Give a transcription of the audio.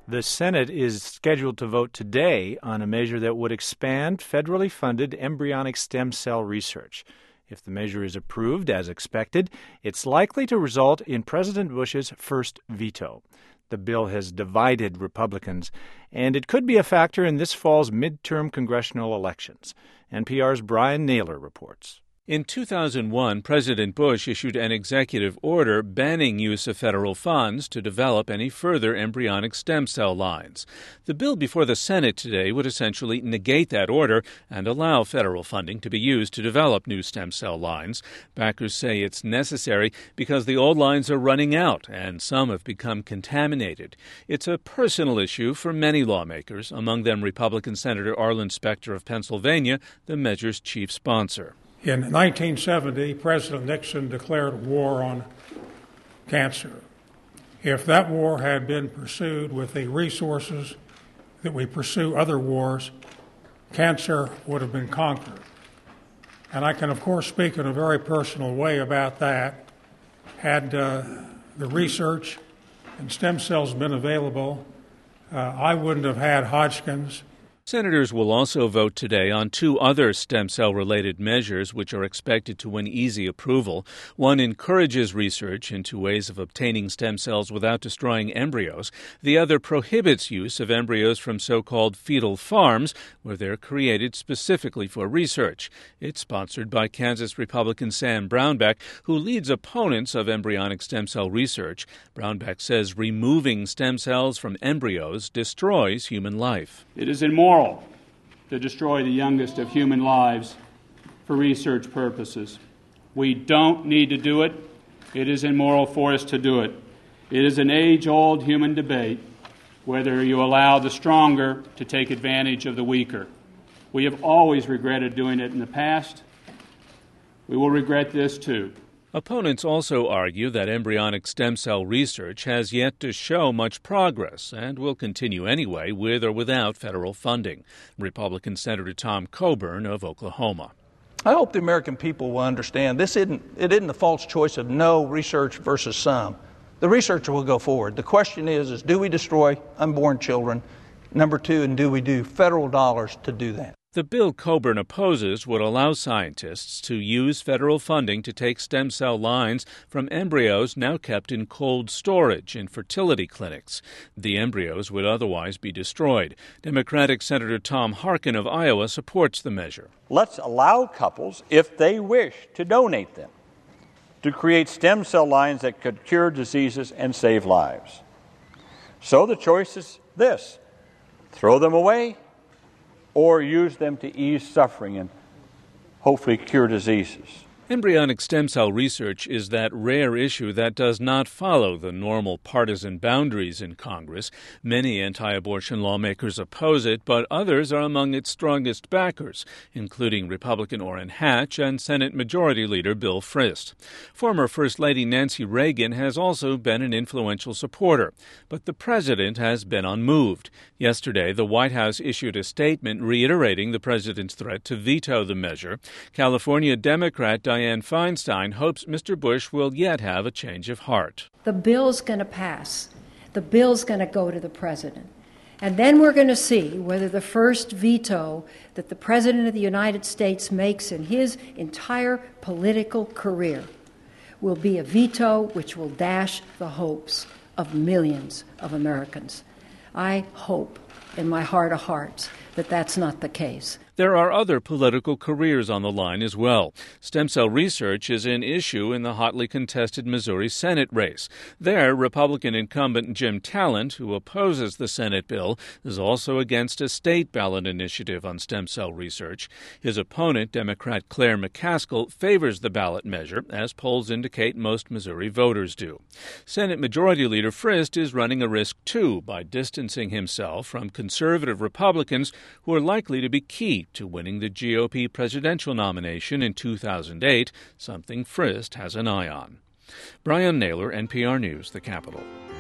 The Senate is scheduled to vote today on a measure that would expand federally funded embryonic stem cell research. If the measure is approved as expected, it's likely to result in President Bush's first veto. The bill has divided Republicans, and it could be a factor in this fall's midterm congressional elections. NPR's Brian Naylor reports. In 2001, President Bush issued an executive order banning use of federal funds to develop any further embryonic stem cell lines. The bill before the Senate today would essentially negate that order and allow federal funding to be used to develop new stem cell lines. Backers say it's necessary because the old lines are running out and some have become contaminated. It's a personal issue for many lawmakers, among them Republican Senator Arlen Specter of Pennsylvania, the measure's chief sponsor. In 1970, President Nixon declared war on cancer. If that war had been pursued with the resources that we pursue other wars, cancer would have been conquered. And I can, of course, speak in a very personal way about that. Had the research and stem cells been available, I wouldn't have had Hodgkin's. Senators will also vote today on two other stem cell-related measures which are expected to win easy approval. One encourages research into ways of obtaining stem cells without destroying embryos. The other prohibits use of embryos from so-called fetal farms, where they're created specifically for research. It's sponsored by Kansas Republican Sam Brownback, who leads opponents of embryonic stem cell research. Brownback says removing stem cells from embryos destroys human life. It is immoral to destroy the youngest of human lives for research purposes. We don't need to do it. It is immoral for us to do it. It is an age-old human debate whether you allow the stronger to take advantage of the weaker. We have always regretted doing it in the past. We will regret this too. Opponents also argue that embryonic stem cell research has yet to show much progress and will continue anyway with or without federal funding. Republican Senator Tom Coburn of Oklahoma. I hope the American people will understand it isn't a false choice of no research versus some. The research will go forward. The question is do we destroy unborn children? Number two, and do we do federal dollars to do that? The bill Coburn opposes would allow scientists to use federal funding to take stem cell lines from embryos now kept in cold storage in fertility clinics. The embryos would otherwise be destroyed. Democratic Senator Tom Harkin of Iowa supports the measure. Let's allow couples, if they wish, to donate them, to create stem cell lines that could cure diseases and save lives. So the choice is this: throw them away, or use them to ease suffering and hopefully cure diseases. Embryonic stem cell research is that rare issue that does not follow the normal partisan boundaries in Congress. Many anti-abortion lawmakers oppose it, but others are among its strongest backers, including Republican Orrin Hatch and Senate Majority Leader Bill Frist. Former First Lady Nancy Reagan has also been an influential supporter, but the president has been unmoved. Yesterday, the White House issued a statement reiterating the president's threat to veto the measure. California Democrat Dianne Feinstein hopes Mr. Bush will yet have a change of heart. The bill's going to pass. The bill's going to go to the president. And then we're going to see whether the first veto that the President of the United States makes in his entire political career will be a veto which will dash the hopes of millions of Americans. I hope in my heart of hearts that that's not the case. There are other political careers on the line as well. Stem cell research is an issue in the hotly contested Missouri Senate race. There, Republican incumbent Jim Talent, who opposes the Senate bill, is also against a state ballot initiative on stem cell research. His opponent, Democrat Claire McCaskill, favors the ballot measure, as polls indicate most Missouri voters do. Senate Majority Leader Frist is running a risk, too, by distancing himself from conservative Republicans who are likely to be key to winning the GOP presidential nomination in 2008, something Frist has an eye on. Brian Naylor, NPR News, the Capitol.